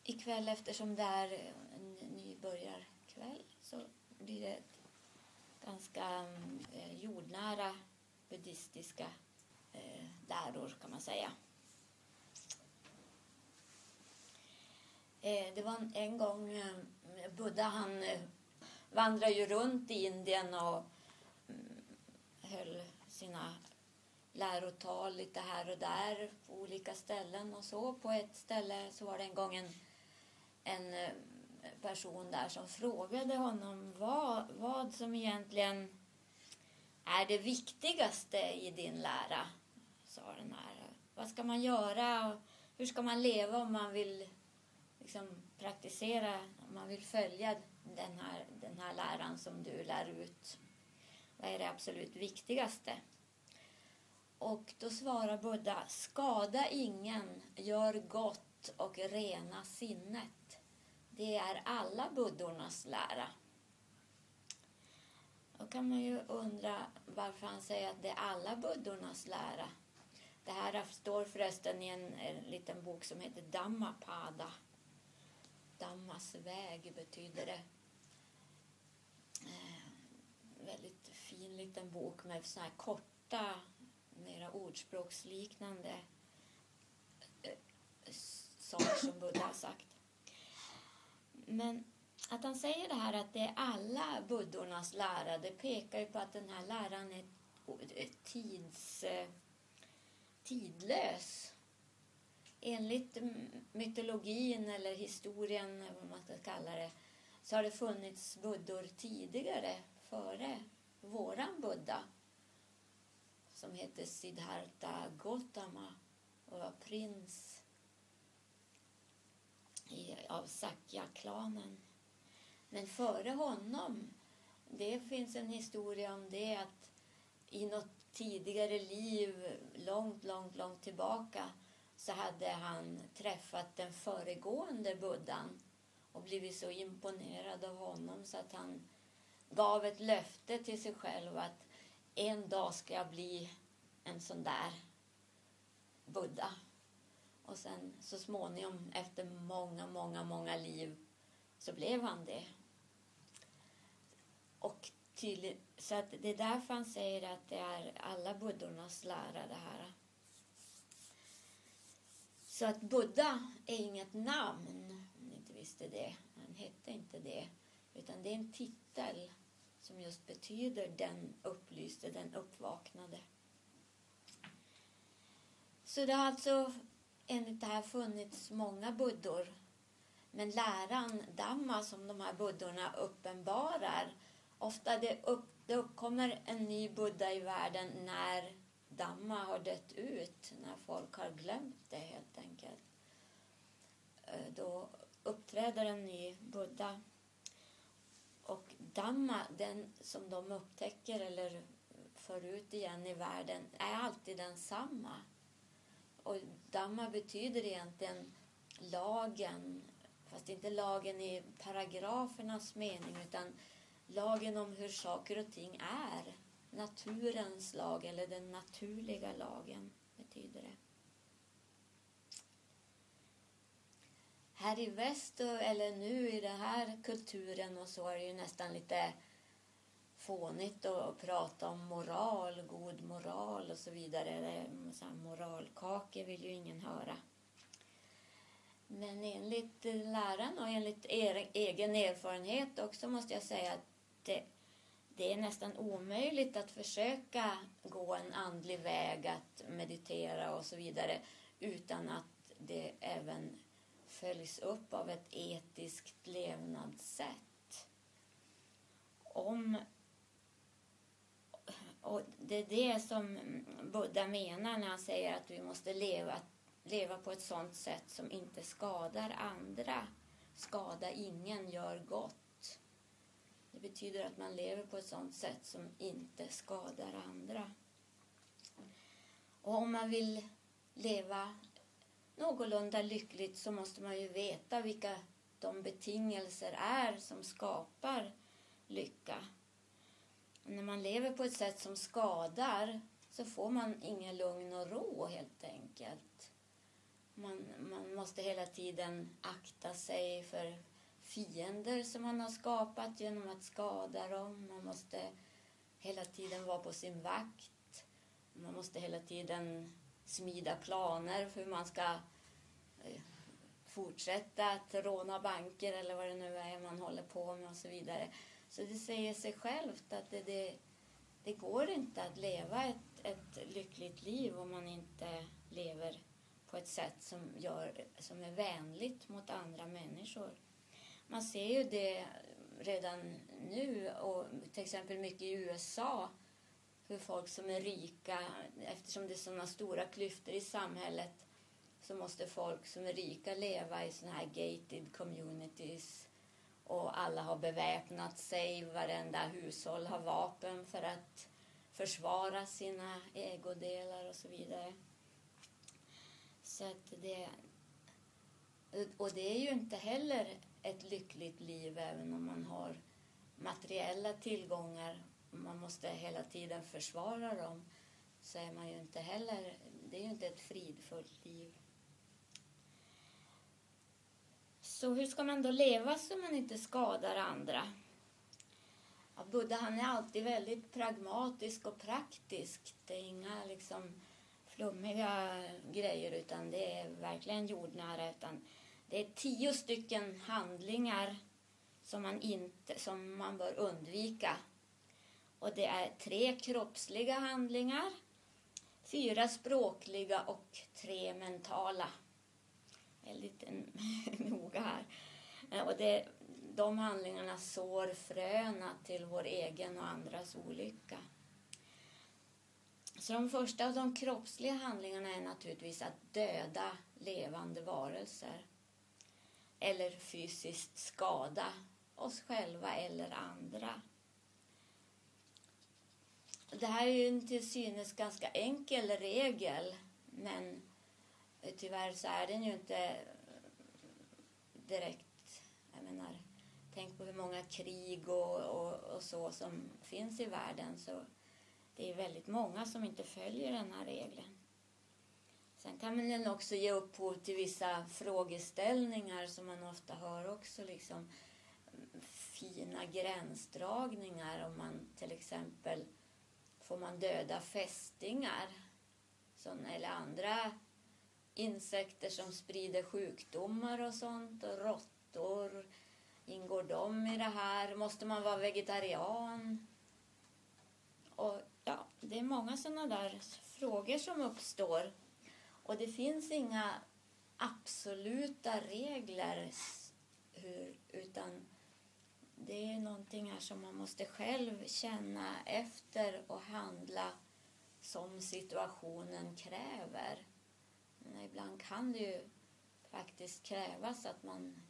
ikväll, eftersom det är en nybörjarkväll, så blir det ganska jordnära buddhistiska läror, kan man säga. Det var en gång Buddha, han vandrade ju runt i Indien och höll sina lärotal lite här och där på olika ställen och så. På ett ställe så var det en gång en person där som frågade honom vad som egentligen är det viktigaste i din lära, sa den här. Vad ska man göra och hur ska man leva om man vill liksom praktisera, om man vill följa den här läran som du lär ut? Vad är det absolut viktigaste? Och då svarar Buddha: skada ingen, gör gott och rena sinnet. Det är alla buddornas lära. Då kan man ju undra varför han säger att det är alla buddornas lära. Det här står förresten i en liten bok som heter Dhammapada. Dhammas väg betyder det. Väldigt fin liten bok med såna här korta, mera ordspråksliknande saker som Buddha har sagt. Men att han säger det här att det är alla buddornas lära, det pekar ju på att den här läran är tidlös. Enligt mytologin eller historien, vad man ska kalla det, så har det funnits buddor tidigare, före våran Buddha, som heter Siddhartha Gautama och var prins av Sakya-klanen. Men före honom, det finns en historia om det, att i något tidigare liv, långt tillbaka, så hade han träffat den föregående buddhan och blivit så imponerad av honom så att han gav ett löfte till sig själv att en dag ska jag bli en sån där buddha. Och sen så småningom, efter många liv, så blev han det. Och så att det är därför han säger att det är alla buddornas lära, det här. Så att Buddha är inget namn, om ni inte visste det. Han hette inte det. Utan det är en titel som just betyder den upplyste, den uppvaknade. Så det har alltså enligt det här funnits många buddor. Men läran Dhamma som de här buddorna uppenbarar, ofta det uppkommer en ny buddha i världen när Dhamma har dött ut, när folk har glömt det helt enkelt. Då uppträder en ny buddha. Och Dhamma, den som de upptäcker eller för ut igen i världen, är alltid densamma. Och Dhamma betyder egentligen lagen, fast inte lagen i paragrafernas mening, utan lagen om hur saker och ting är. Naturens lag, eller den naturliga lagen betyder det. Här i väst, eller nu i den här kulturen, och så är det ju nästan lite fånigt att prata om moral, god moral och så vidare. Så här moralkakor vill ju ingen höra. Men enligt läran och enligt egen erfarenhet också måste jag säga att det är nästan omöjligt att försöka gå en andlig väg, att meditera och så vidare, utan att det även följs upp av ett etiskt levnadssätt. Och det är det som Buddha menar när han säger att vi måste leva på ett sådant sätt som inte skadar andra. Skada ingen, gör gott. Det betyder att man lever på ett sådant sätt som inte skadar andra. Och om man vill leva någorlunda lyckligt så måste man ju veta vilka de betingelser är som skapar lycka. Och när man lever på ett sätt som skadar så får man ingen lugn och ro helt enkelt. Man måste hela tiden akta sig för fiender som man har skapat genom att skada dem. Man måste hela tiden vara på sin vakt. Man måste hela tiden smida planer för hur man ska fortsätta att råna banker eller vad det nu är man håller på med och så vidare. Så det säger sig självt att det går inte att leva ett lyckligt liv om man inte lever på ett sätt som är vänligt mot andra människor. Man ser ju det redan nu, och till exempel mycket i USA, hur folk som är rika, eftersom det är sådana stora klyftor i samhället, så måste folk som är rika leva i sådana här gated communities, och alla har beväpnat sig, varenda hushåll har vapen för att försvara sina ägodelar och så vidare. Så att det är ju inte heller ett lyckligt liv även om man har materiella tillgångar och man måste hela tiden försvara dem, så är man ju inte heller, det är ju inte ett fridfullt liv. Så hur ska man då leva så man inte skadar andra? Ja, Buddha, han är alltid väldigt pragmatisk och praktisk. Det är inga flummiga grejer, utan det är verkligen jordnära. Utan det är 10 stycken handlingar som man bör undvika. Och det är 3 kroppsliga handlingar, 4 språkliga och 3 mentala. Väldigt noga här. Och de handlingarna sår fröna till vår egen och andras olycka. Så de första av de kroppsliga handlingarna är naturligtvis att döda levande varelser. Eller fysiskt skada oss själva eller andra. Det här är ju en till synes ganska enkel regel, men tyvärr så är den ju inte direkt. Jag menar, tänk på hur många krig och så som finns i världen, så det är väldigt många som inte följer den här regeln. Sen kan man också ge upphov till vissa frågeställningar som man ofta hör också, fina gränsdragningar. Om man till exempel, får man döda fästingar eller andra insekter som sprider sjukdomar och sånt, och råttor, ingår de i det här? Måste man vara vegetarian? Och ja, det är många sådana där frågor som uppstår. Och det finns inga absoluta regler, utan det är någonting här som man måste själv känna efter och handla som situationen kräver. Men ibland kan det ju faktiskt krävas att man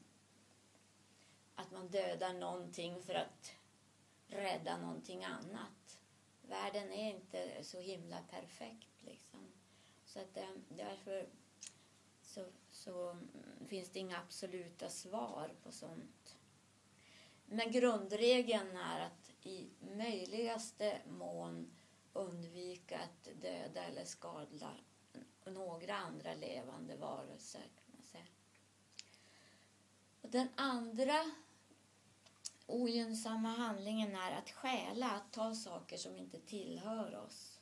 dödar någonting för att rädda någonting annat. Världen är inte så himla perfekt Så att därför så finns det inga absoluta svar på sånt. Men grundregeln är att i möjligaste mån undvika att döda eller skada några andra levande varelser, kan man säga. Och den andra ogynnsamma handlingen är att stjäla, att ta saker som inte tillhör oss.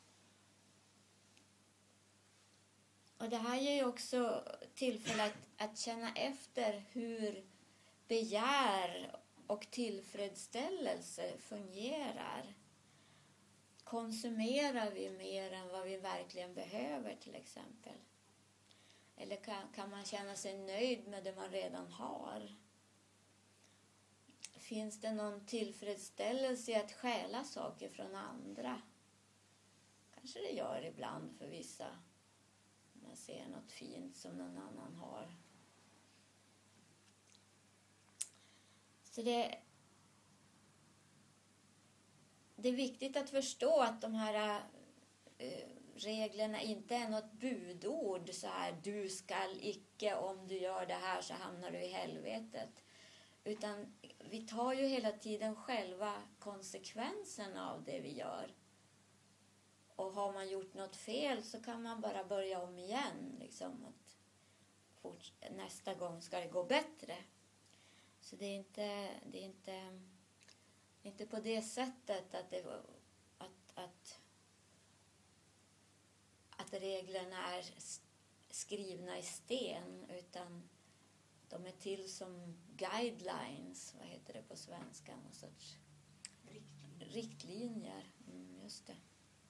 Och det här ger ju också tillfälle att känna efter hur begär och tillfredsställelse fungerar. Konsumerar vi mer än vad vi verkligen behöver till exempel? Eller kan man känna sig nöjd med det man redan har? Finns det någon tillfredsställelse i att stjäla saker från andra? Kanske det gör ibland för vissa. Man ser något fint som någon annan har. Så det är viktigt att förstå att de här reglerna inte är något budord. Så här, du skall icke, om du gör det här så hamnar du i helvetet. Utan vi tar ju hela tiden själva konsekvensen av det vi gör. Och har man gjort något fel så kan man bara börja om igen. nästa gång ska det gå bättre. Så det är inte på det sättet att reglerna är skrivna i sten, utan de är till som guidelines, vad heter det på svenska, någon sorts riktlinjer. Just det.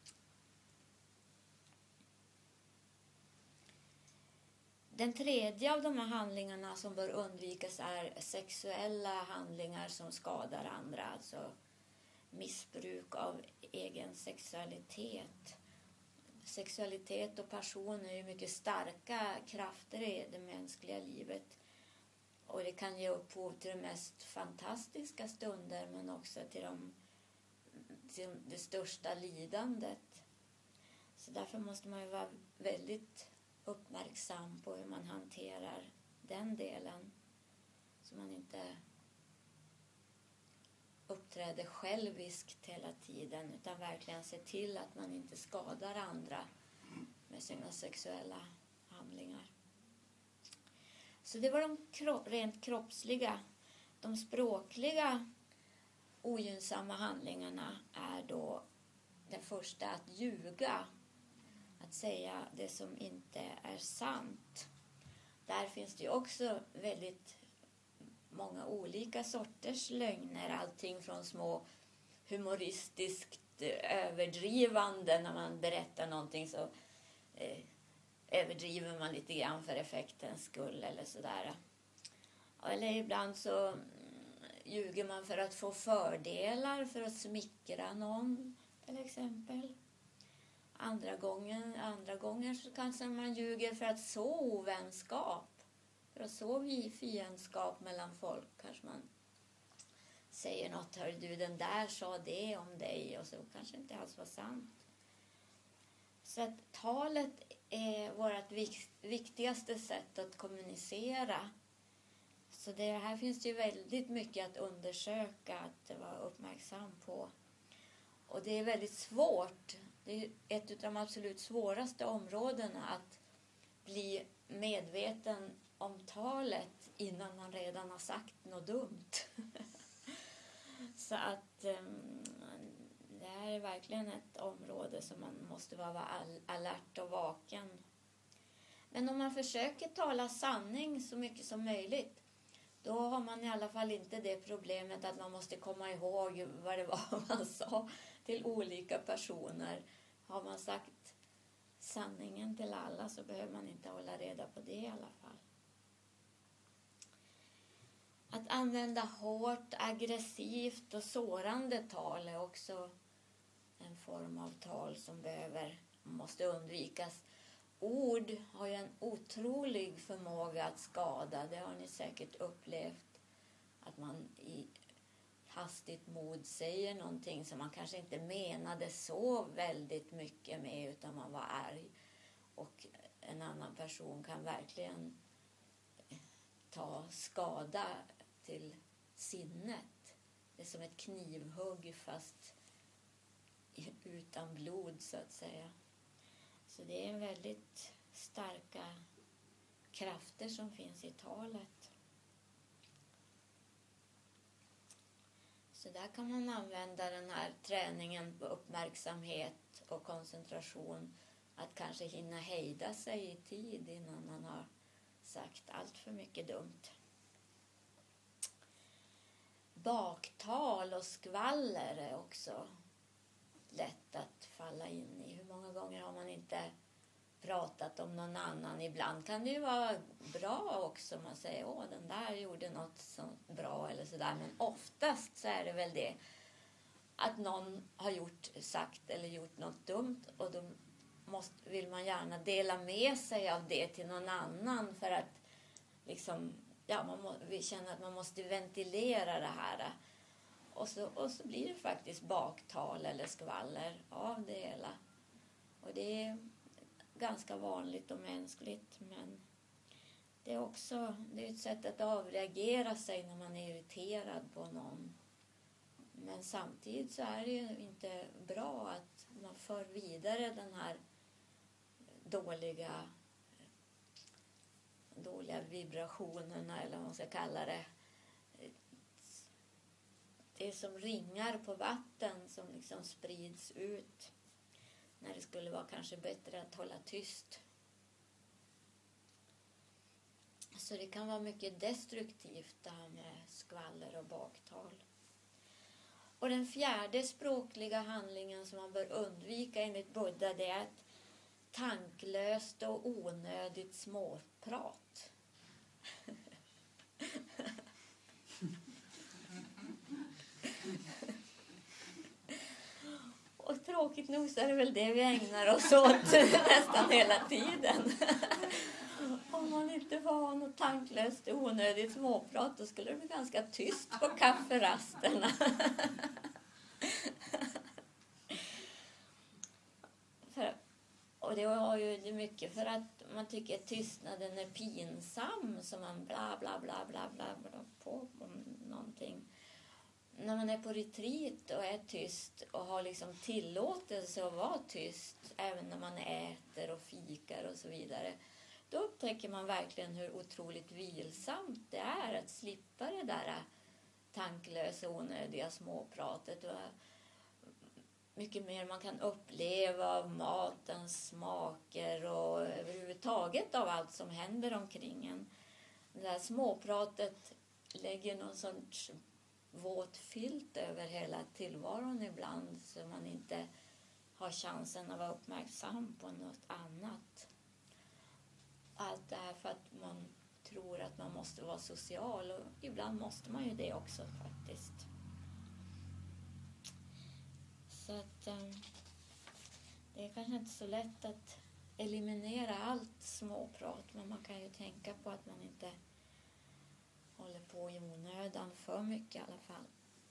Den tredje av de här handlingarna som bör undvikas är sexuella handlingar som skadar andra, alltså missbruk av egen sexualitet. Sexualitet och passion är ju mycket starka krafter i det mänskliga livet. Och det kan ge upphov till de mest fantastiska stunder, men också till det största lidandet. Så därför måste man ju vara väldigt uppmärksam på hur man hanterar den delen. Så man inte uppträder själviskt hela tiden, utan verkligen ser till att man inte skadar andra med sina sexuella handlingar. Så det var de rent kroppsliga. De språkliga ogynnsamma handlingarna är då den första, att ljuga. Att säga det som inte är sant. Där finns det ju också väldigt många olika sorters lögner. Allting från små humoristiskt överdrivande, när man berättar någonting så överdriver man lite grann för effektens skull eller sådär. Eller ibland så ljuger man för att få fördelar, för att smickra någon till exempel. Andra gånger så kanske man ljuger för att så ovänskap. För att så fiendskap mellan folk. Kanske man säger något, hör du, den där sa det om dig, och så kanske inte alls var sant. Så att talet är vårt viktigaste sätt att kommunicera. Så det här finns det ju väldigt mycket att undersöka, att vara uppmärksam på. Och det är väldigt svårt. Det är ett av de absolut svåraste områdena att bli medveten om talet innan man redan har sagt något dumt. Så att det här är verkligen ett område som man måste vara alert och vaken. Men om man försöker tala sanning så mycket som möjligt, då har man i alla fall inte det problemet att man måste komma ihåg vad det var man sa till olika personer. Har man sagt sanningen till alla så behöver man inte hålla reda på det i alla fall. Att använda hårt, aggressivt och sårande tal är också en form av tal som måste undvikas. Ord har ju en otrolig förmåga att skada. Det har ni säkert upplevt. Att man i hastigt mod säger någonting som man kanske inte menade så väldigt mycket med, utan man var arg. Och en annan person kan verkligen ta skada till sinnet. Det är som ett knivhugg fast utan blod så att säga. Så det är väldigt starka krafter som finns i talet. Så där kan man använda den här träningen på uppmärksamhet och koncentration. Att kanske hinna hejda sig i tid innan man har sagt allt för mycket dumt. Baktal och skvaller är också lätt att falla in i. Hur många gånger har man inte pratat om någon annan? Ibland kan det ju vara bra också. Man säger, den där gjorde något så bra eller sådär. Men oftast så är det väl det att någon har sagt eller gjort något dumt. Och då vill man gärna dela med sig av det till någon annan. För att liksom, vi känner att man måste ventilera det här. Och så blir det faktiskt baktal eller skvaller av det hela. Och det är ganska vanligt och mänskligt, men det är ett sätt att avreagera sig när man är irriterad på någon. Men samtidigt så är det ju inte bra att man för dåliga vibrationerna, eller vad man ska kalla det. Det är som ringar på vatten som liksom sprids ut när det skulle vara kanske bättre att hålla tyst. Så det kan vara mycket destruktivt det här med skvaller och baktal. Och den fjärde språkliga handlingen som man bör undvika enligt Buddha, det är ett tanklöst och onödigt småprat. Och tråkigt nog så är det väl det vi ägnar oss åt nästan hela tiden. Om man inte får ha något tanklöst och onödigt småprat, då skulle det bli ganska tyst på kafferasterna. Och det har ju mycket för att man tycker att tystnaden är pinsam, så man bla bla bla bla bla bla på om någonting. När man är på retreat och är tyst och har liksom tillåtelse att vara tyst, även när man äter och fikar och så vidare, då upptäcker man verkligen hur otroligt vilsamt det är att slippa det där tanklösa, onödiga småpratet. Och mycket mer man kan uppleva av matens smaker och överhuvudtaget av allt som händer omkring en. Det där småpratet lägger någon sorts våt filt över hela tillvaron ibland, så man inte har chansen att vara uppmärksam på något annat. Allt det här för att man tror att man måste vara social, och ibland måste man ju det också faktiskt. Så att det är kanske inte så lätt att eliminera allt småprat, men man kan ju tänka på att man inte håller på i onödan för mycket i alla fall.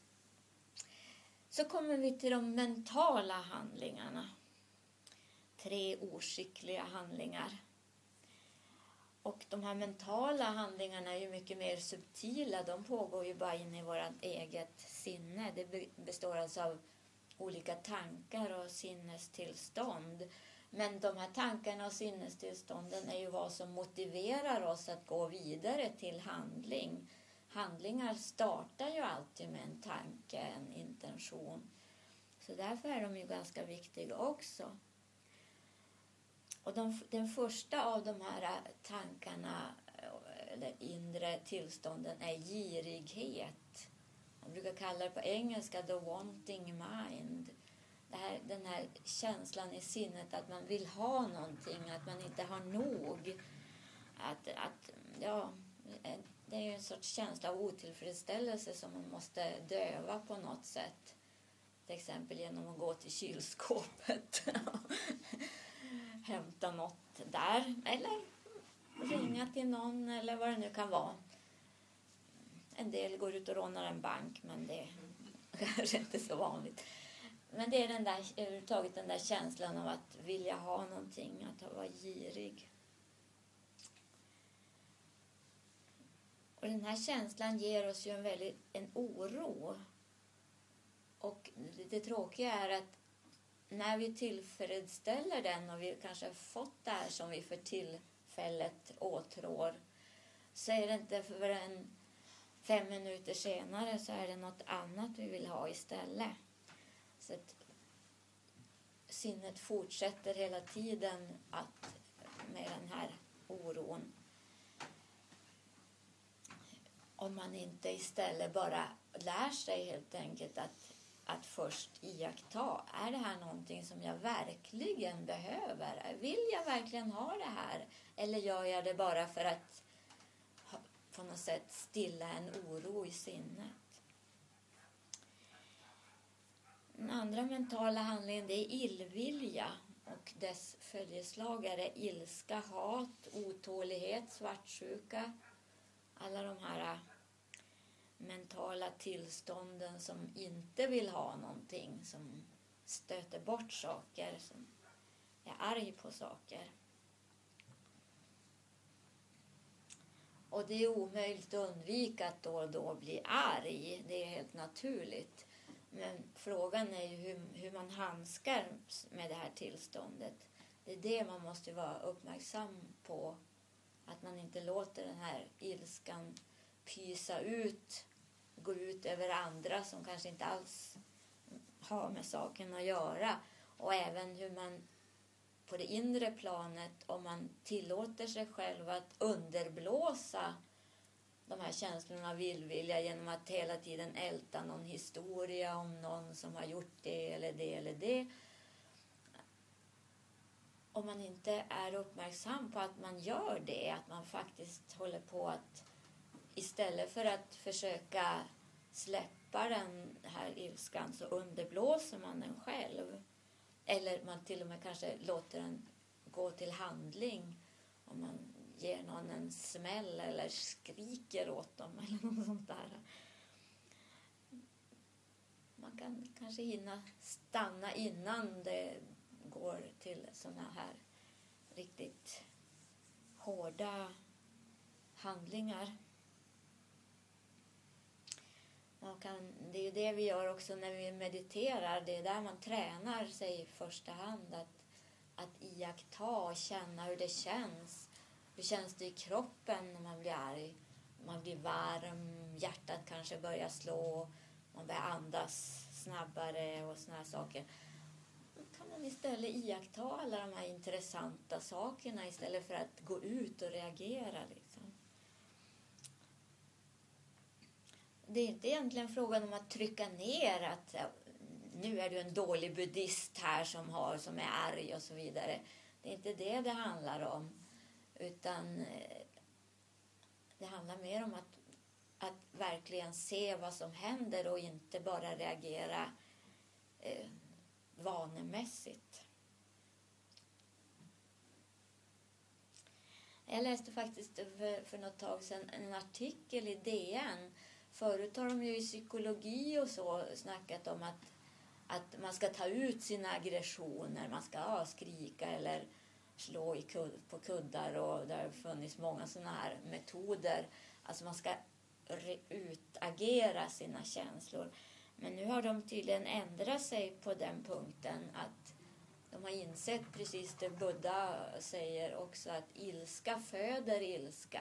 Så kommer vi till de mentala handlingarna. 3 oskickliga handlingar. Och de här mentala handlingarna är ju mycket mer subtila. De pågår ju bara in i vårt eget sinne. Det består alltså av olika tankar och sinnestillstånd. Men de här tankarna och sinnestillstånden är ju vad som motiverar oss att gå vidare till handling. Handlingar startar ju alltid med en tanke, en intention. Så därför är de ju ganska viktiga också. Och den första av de här tankarna, eller inre tillstånden, är girighet. Man brukar kalla det på engelska the wanting mind. Den här känslan i sinnet att man vill ha någonting, att man inte har nog. Det är en sorts känsla av otillfredsställelse som man måste döva på något sätt. Till exempel genom att gå till kylskåpet och hämta något där. Eller ringa till någon, eller vad det nu kan vara. En del går ut och rånar en bank, men det är kanske inte så vanligt. Men det är överhuvudtaget den där känslan av att vilja ha någonting, att vara girig. Och den här känslan ger oss ju en oro. Och det tråkiga är att när vi tillfredsställer den och vi kanske har fått det här som vi för tillfället åtrår, så är det inte förrän 5 minuter senare så är det något annat vi vill ha istället. Så att sinnet fortsätter hela tiden med den här oron. Om man inte istället bara lär sig helt enkelt att först iaktta. Är det här någonting som jag verkligen behöver? Vill jag verkligen ha det här? Eller gör jag det bara för att på något sätt stilla en oro i sinnet? Den andra mentala handlingen, det är illvilja, och dess följeslag är ilska, hat, otålighet, svartsjuka. Alla de här mentala tillstånden som inte vill ha någonting, som stöter bort saker, som är arg på saker. Och det är omöjligt att undvika att då och då bli arg. Det är helt naturligt. Men frågan är ju hur man handskar med det här tillståndet. Det är det man måste vara uppmärksam på Att man inte låter den här ilskan pysa ut, gå ut över andra som kanske inte alls har med saken att göra. Och även hur man på det inre planet, om man tillåter sig själv att underblåsa de här känslorna av illvilja genom att hela tiden älta någon historia om någon som har gjort det eller det eller det. Om man inte är uppmärksam på att man gör det, att man faktiskt håller på att istället för att försöka släppa den här ilskan så underblåser man den själv. Eller man till och med kanske låter den gå till handling. Om man ger någon en smäll eller skriker åt dem eller något sånt där. Man kan kanske hinna stanna innan det går till såna här riktigt hårda handlingar. Det är ju det vi gör också när vi mediterar. Det är där man tränar sig i första hand. Att iaktta och känna hur det känns. Hur känns det i kroppen när man blir arg? Man blir varm, hjärtat kanske börjar slå. Man börjar andas snabbare och såna här saker. Då kan man istället iaktta alla de här intressanta sakerna istället för att gå ut och reagera liksom. Det är inte egentligen frågan om att trycka ner att nu är du en dålig buddhist här som är arg och så vidare. Det är inte det handlar om. Utan det handlar mer om att verkligen se vad som händer och inte bara reagera vanemässigt. Jag läste faktiskt för något tag sedan en artikel i DN. Förut har de ju i psykologi och så snackat om att man ska ta ut sina aggressioner. Man ska skrika eller slå på kuddar, och det har funnits många sådana här metoder. Alltså man ska utagera sina känslor. Men nu har de tydligen ändrat sig på den punkten att de har insett precis det Buddha säger också, att ilska föder ilska.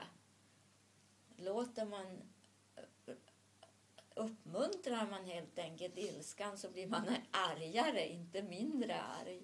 Uppmuntrar man helt enkelt ilskan så blir man argare, inte mindre arg.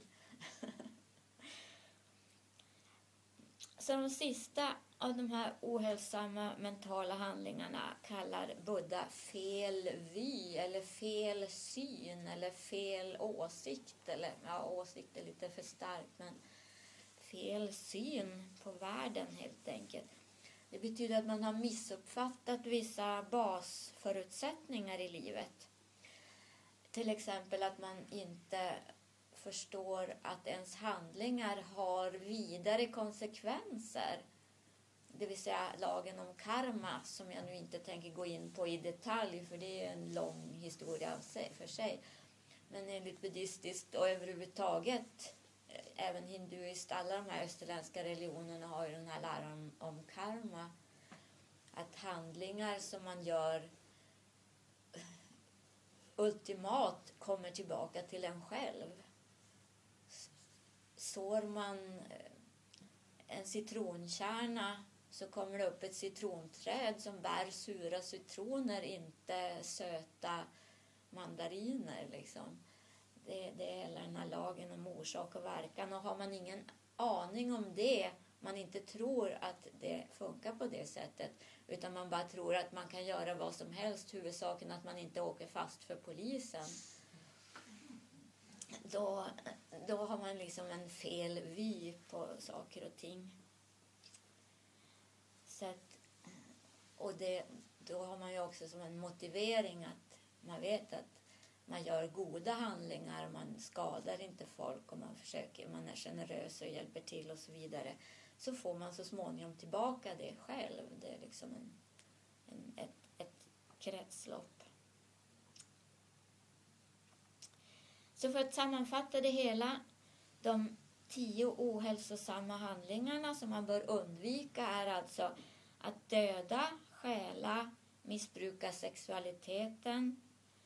Så de sista av de här ohälsosamma mentala handlingarna kallar Buddha fel vy eller fel syn eller fel åsikt. Eller åsikt är lite för starkt, men fel syn på världen helt enkelt. Det betyder att man har missuppfattat vissa basförutsättningar i livet. Till exempel att man inte förstår att ens handlingar har vidare konsekvenser. Det vill säga lagen om karma, som jag nu inte tänker gå in på i detalj, för det är en lång historia för sig. Men enligt buddhistiskt och överhuvudtaget även hinduiskt, alla de här österländska religionerna har ju den här läran om karma. Att handlingar som man gör ultimat kommer tillbaka till en själv. Sår man en citronkärna så kommer det upp ett citronträd som bär sura citroner, inte söta mandariner liksom. Det är hela den här lagen om orsak och verkan. Och har man ingen aning om det, man inte tror att det funkar på det sättet, utan man bara tror att man kan göra vad som helst, huvudsaken att man inte åker fast för polisen, då har man liksom en fel vy på saker och ting. Så att, då har man ju också som en motivering att man vet att man gör goda handlingar, man skadar inte folk och man är generös och hjälper till och så vidare, så får man så småningom tillbaka det själv. Det är liksom ett kretslopp. Så för att sammanfatta det hela, de 10 ohälsosamma handlingarna som man bör undvika är alltså att döda, stjäla, missbruka sexualiteten,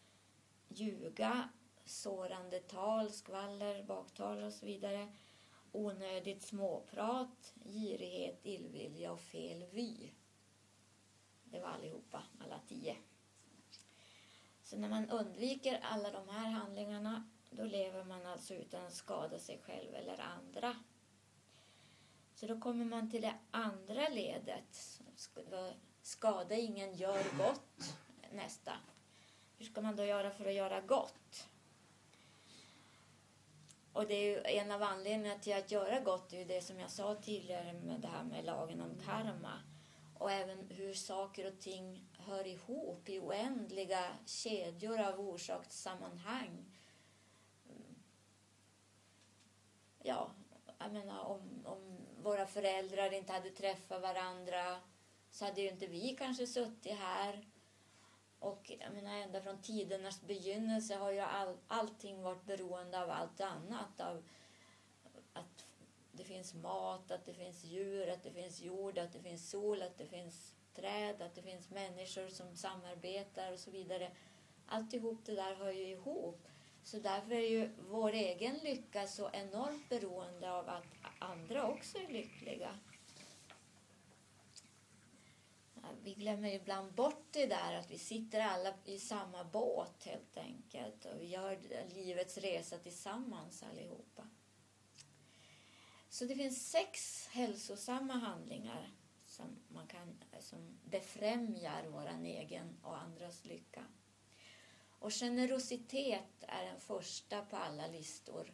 ljuga, sårande tal, skvaller, baktal och så vidare, onödigt småprat, girighet, illvilja och fel vy. Det var allihopa, alla 10. Så när man undviker alla de här handlingarna, då lever man alltså utan att skada sig själv eller andra. Så då kommer man till det andra ledet. Skada ingen, gör gott. Nästa. Hur ska man då göra för att göra gott? Och det är ju en av anledningarna till att göra gott, är ju det som jag sa tidigare med det här med lagen om karma. Och även hur saker och ting hör ihop i oändliga kedjor av orsakssammanhang. Ja, jag menar om våra föräldrar inte hade träffat varandra så hade ju inte vi kanske suttit här. Och jag menar, ända från tidernas begynnelse har ju allting varit beroende av allt annat. Av att det finns mat, att det finns djur, att det finns jord, att det finns sol, att det finns träd, att det finns människor som samarbetar och så vidare. Alltihop det där hör ju ihop. Så därför är ju vår egen lycka så enormt beroende av att andra också är lyckliga. Vi glömmer ibland bort det där att vi sitter alla i samma båt helt enkelt. Och vi gör livets resa tillsammans allihopa. Så det finns 6 hälsosamma handlingar som befrämjar våran egen och andras lycka. Och generositet är den första på alla listor.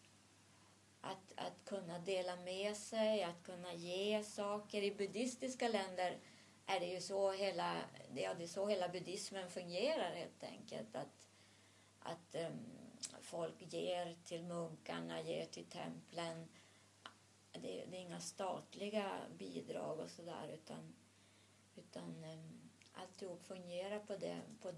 Att kunna dela med sig, att kunna ge saker. I buddhistiska länder är det ju så det är så hela buddhismen fungerar helt enkelt. Att folk ger till munkarna, ger till templen. Det är inga statliga bidrag och sådär utan alltihop fungerar på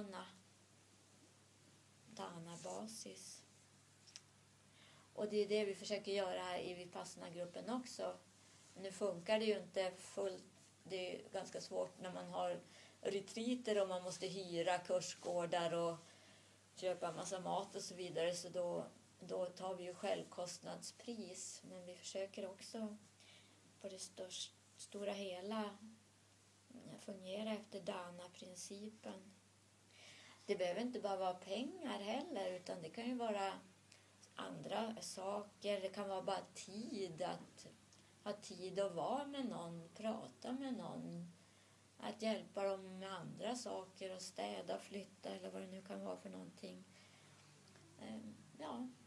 dana-basis. Och det är det vi försöker göra här i Vipassana-gruppen också. Nu funkar det ju inte fullt. Det är ganska svårt när man har retreater och man måste hyra kursgårdar och köpa massa mat och så vidare. Så då tar vi ju självkostnadspris. Men vi försöker också på det stora hela fungera efter Dana-principen. Det behöver inte bara vara pengar heller, utan det kan ju vara andra saker. Det kan vara bara tid, att ha tid att vara med någon, prata med någon, att hjälpa dem med andra saker och städa, flytta eller vad det nu kan vara för någonting. Ja,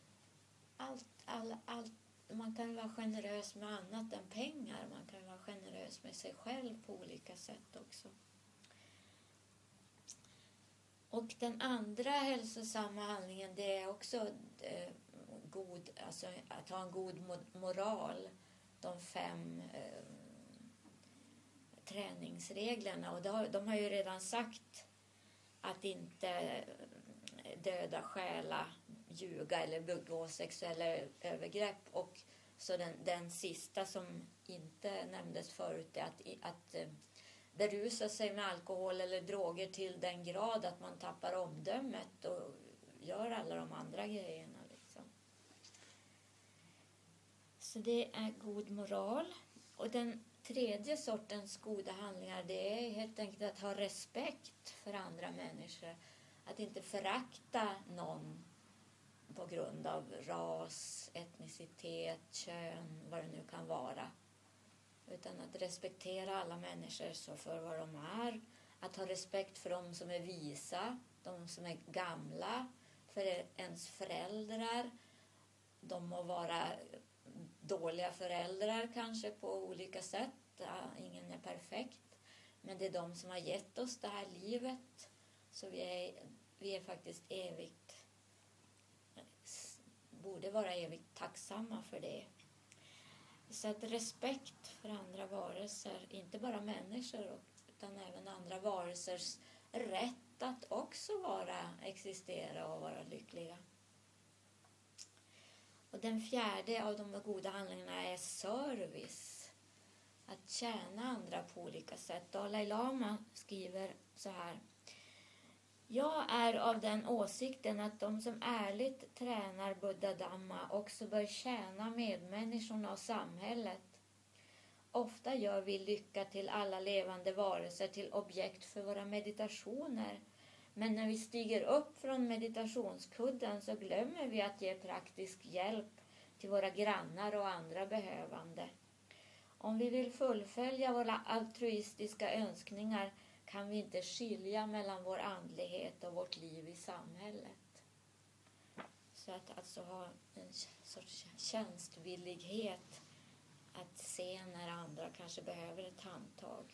allt. Man kan vara generös med annat än pengar. Man kan vara generös med sig själv på olika sätt också. Och den andra hälsosamma handlingen, det är också att ha en god moral. De 5 träningsreglerna. Och de har ju redan sagt att inte döda, stjäla, ljuga eller begå sexuella övergrepp. Och så den sista som inte nämndes förut är att berusa sig med alkohol eller droger till den grad att man tappar omdömet och gör alla de andra grejerna. Liksom. Så det är god moral. Och den tredje sortens goda handlingar, det är helt enkelt att ha respekt för andra människor. Att inte förakta någon på grund av ras, etnicitet, kön, vad det nu kan vara. Utan att respektera alla människor så för vad de är. Att ha respekt för de som är visa, de som är gamla, för ens föräldrar. De må vara dåliga föräldrar kanske på olika sätt. Ingen är perfekt. Men det är de som har gett oss det här livet. Så vi är faktiskt borde vara evigt tacksamma för det. Så att respekt för andra varelser, inte bara människor utan även andra varelsers rätt att också existera och vara lyckliga. Och den fjärde av de goda handlingarna är service. Att tjäna andra på olika sätt. Dalai Lama skriver så här: Jag är av den åsikten att de som ärligt tränar Buddha Dhamma också bör tjäna medmänniskorna och samhället. Ofta gör vi lycka till alla levande varelser till objekt för våra meditationer. Men när vi stiger upp från meditationskudden så glömmer vi att ge praktisk hjälp till våra grannar och andra behövande. Om vi vill fullfölja våra altruistiska önskningar kan vi inte skilja mellan vår andlighet och vårt liv i samhället. Så att alltså ha en sorts tjänstvillighet att se när andra kanske behöver ett handtag.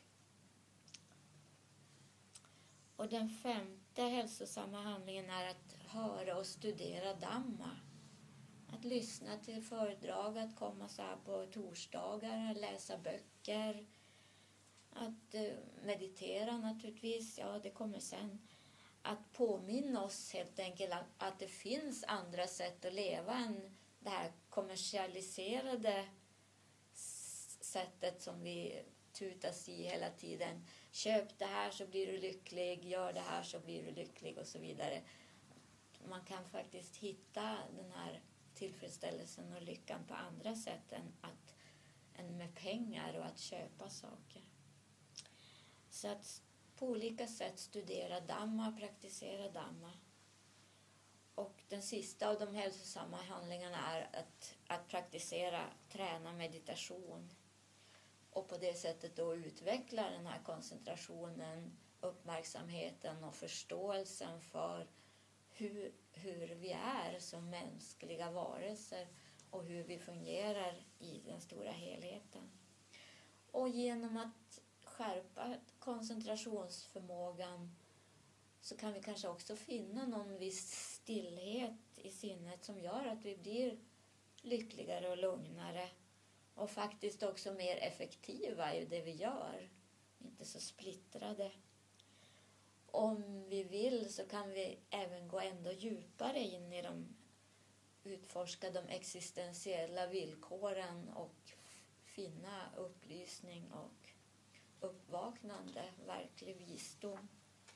Och den 5:e hälsosamma handlingen är att höra och studera Dhamma. Att lyssna till föredrag, att komma så här på torsdagar, läsa böcker, att meditera naturligtvis, ja det kommer sen. Att påminna oss helt enkelt att det finns andra sätt att leva än det här kommersialiserade sättet som vi tutas i hela tiden. Köp det här så blir du lycklig, gör det här så blir du lycklig och så vidare. Man kan faktiskt hitta den här tillfredsställelsen och lyckan på andra sätt än med pengar och att köpa saker. Så att på olika sätt studera Dhamma, praktisera Dhamma. Och den sista av de hälsosamma handlingarna är att praktisera, träna meditation. Och på det sättet då utveckla den här koncentrationen, uppmärksamheten och förståelsen för hur vi är som mänskliga varelser och hur vi fungerar i den stora helheten. Och genom att skärpa koncentrationsförmågan så kan vi kanske också finna någon viss stillhet i sinnet som gör att vi blir lyckligare och lugnare och faktiskt också mer effektiva i det vi gör, inte så splittrade. Om vi vill så kan vi även gå ändå djupare in i utforska de existentiella villkoren och finna upplysning och uppvaknande, verklig visdom.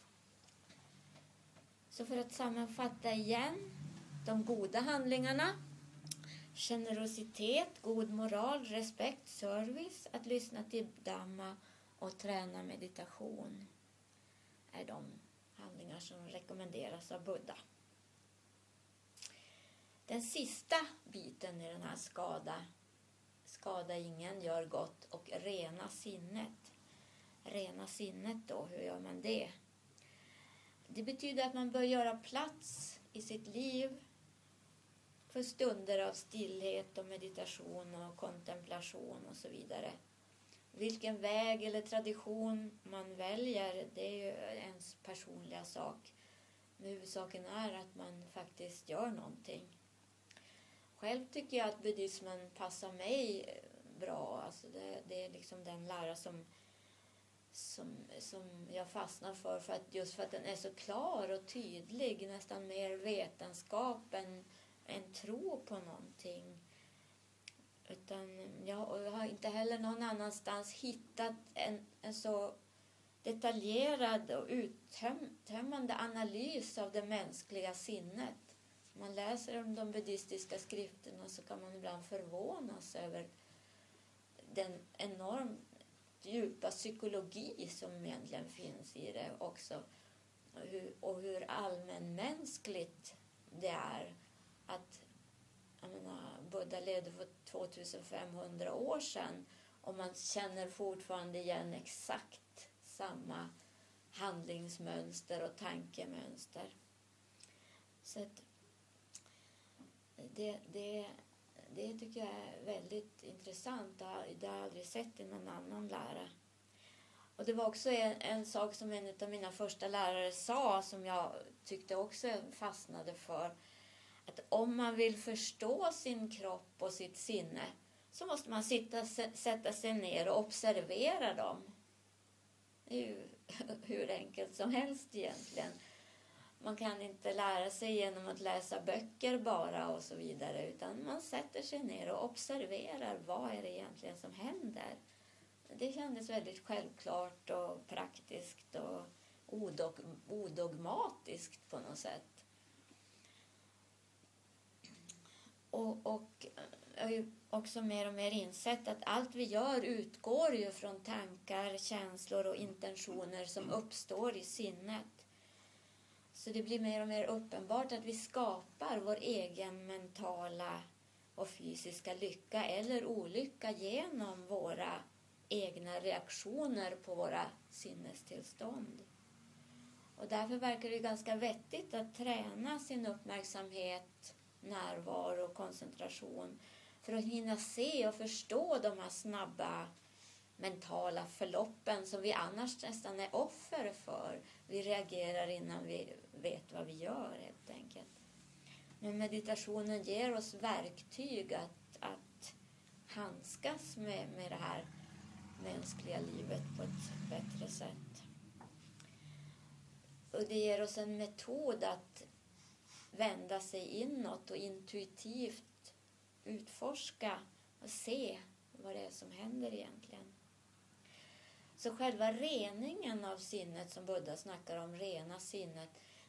Så för att sammanfatta igen, de goda handlingarna: generositet, god moral, respekt, service, att lyssna till Dhamma och träna meditation är de handlingar som rekommenderas av Buddha. Den sista biten i den här skada ingen, gör gott och rena sinnet. Rena sinnet då, hur gör man det? Det betyder att man bör göra plats i sitt liv för stunder av stillhet och meditation och kontemplation och så vidare. Vilken väg eller tradition man väljer, det är ju ens personliga sak. Men huvudsaken är att man faktiskt gör någonting. Själv tycker jag att buddhismen passar mig bra. Alltså det är liksom den lära som jag fastnar för att den är så klar och tydlig, nästan mer vetenskap än tro på någonting. Utan jag har inte heller någon annanstans hittat en så detaljerad och uttömmande analys av det mänskliga sinnet. Om man läser om de buddhistiska skrifterna så kan man ibland förvånas över den enormt djupa psykologi som egentligen finns i det också. Och hur allmänmänskligt det är att Buddha levde för 2500 år sedan och man känner fortfarande igen exakt samma handlingsmönster och tankemönster. Så att det tycker jag är väldigt intressant. Det har jag aldrig sett i någon annan lära. Och det var också en sak som en av mina första lärare sa som jag tyckte också fastnade för. Att om man vill förstå sin kropp och sitt sinne så måste man sätta sig ner och observera dem. Det är ju hur enkelt som helst egentligen. Man kan inte lära sig genom att läsa böcker bara och så vidare, utan man sätter sig ner och observerar vad är det egentligen som händer. Det kändes väldigt självklart och praktiskt odogmatiskt på något sätt. Och jag har ju också mer och mer insett att allt vi gör utgår ju från tankar, känslor och intentioner som uppstår i sinnet. Så det blir mer och mer uppenbart att vi skapar vår egen mentala och fysiska lycka eller olycka genom våra egna reaktioner på våra sinnestillstånd. Och därför verkar det ganska vettigt att träna sin uppmärksamhet, närvaro och koncentration för att hinna se och förstå de här snabba mentala förloppen som vi annars nästan är offer för. Vi reagerar innan vi vet vad vi gör helt enkelt. Men meditationen ger oss verktyg att handskas med det här mänskliga livet på ett bättre sätt. Och det ger oss en metod att vända sig inåt och intuitivt utforska och se vad det är som händer egentligen. Så själva reningen av sinnet som Buddha snackar om, rena sinnet,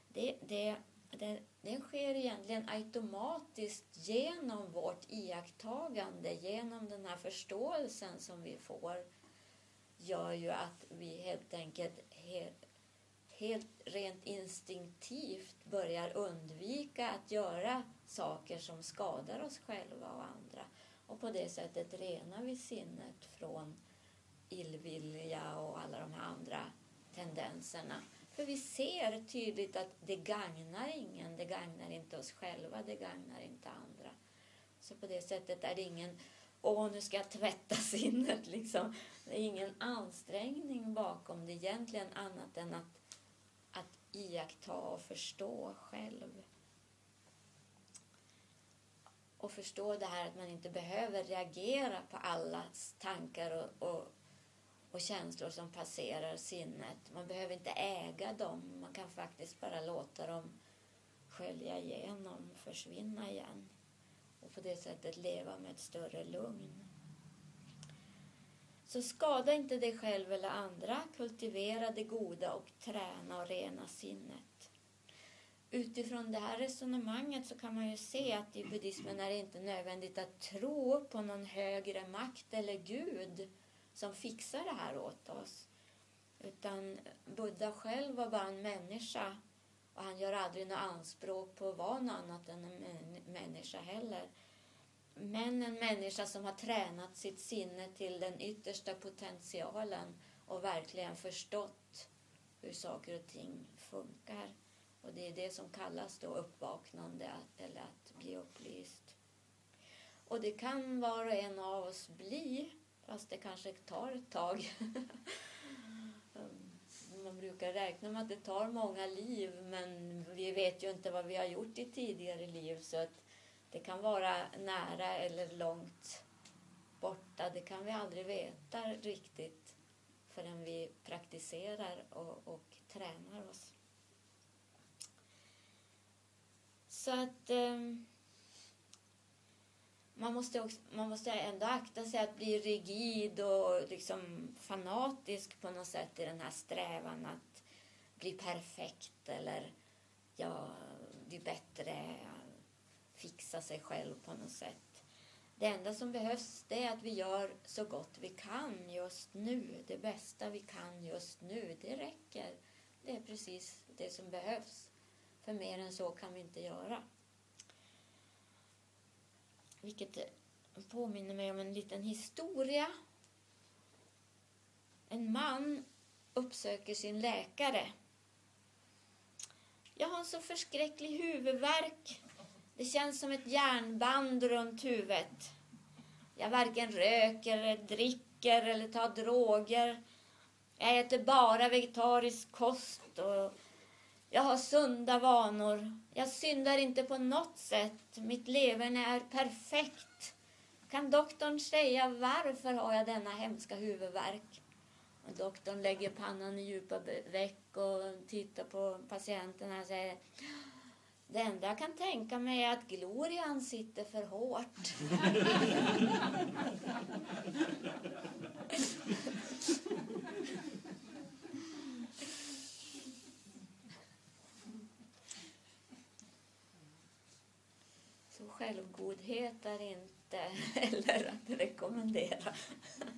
det sker egentligen automatiskt genom vårt iakttagande, genom den här förståelsen som vi får, gör ju att vi helt enkelt helt rent instinktivt börjar undvika att göra saker som skadar oss själva och andra. Och på det sättet renar vi sinnet från illvilja och alla de här andra tendenserna. För vi ser tydligt att det gagnar ingen, det gagnar inte oss själva, det gagnar inte andra. Så på det sättet är det ingen, nu ska jag tvätta sinnet liksom. Det är ingen ansträngning bakom det egentligen annat än att iaktta och förstå själv. Och förstå det här att man inte behöver reagera på alla tankar och känslor som passerar sinnet. Man behöver inte äga dem. Man kan faktiskt bara låta dem skölja igenom, försvinna igen. Och på det sättet leva med ett större lugn. Så skada inte dig själv eller andra. Kultivera det goda och träna och rena sinnet. Utifrån det här resonemanget så kan man ju se att i buddhismen är det inte nödvändigt att tro på någon högre makt eller Gud som fixar det här åt oss. Utan Buddha själv var bara en människa och han gör aldrig något anspråk på att vara något annat än en människa heller. Men en människa som har tränat sitt sinne till den yttersta potentialen och verkligen förstått hur saker och ting funkar. Och det är det som kallas då uppvaknande eller att bli upplyst. Och det kan var och en av oss bli, fast det kanske tar ett tag. Man brukar räkna med att det tar många liv, men vi vet ju inte vad vi har gjort i tidigare liv, så att det kan vara nära eller långt borta. Det kan vi aldrig veta riktigt förrän vi praktiserar och tränar oss. Så att man måste ändå akta sig att bli rigid och liksom fanatisk på något sätt i den här strävan att bli perfekt eller bli bättre, fixa sig själv på något sätt. Det enda som behövs det är att vi gör så gott vi kan just nu. Det bästa vi kan just nu, det räcker. Det är precis det som behövs. För mer än så kan vi inte göra. Vilket påminner mig om en liten historia. En man uppsöker sin läkare. Jag har en så förskräcklig huvudvärk. Det känns som ett järnband runt huvudet. Jag varken röker eller dricker eller tar droger. Jag äter bara vegetarisk kost och jag har sunda vanor. Jag syndar inte på något sätt. Mitt leverne är perfekt. Kan doktorn säga varför har jag denna hemska huvudvärk? Och doktorn lägger pannan i djupa veck och tittar på patienten och säger: det enda jag kan tänka mig är att glorian sitter för hårt. självgodhet är inte heller att rekommendera.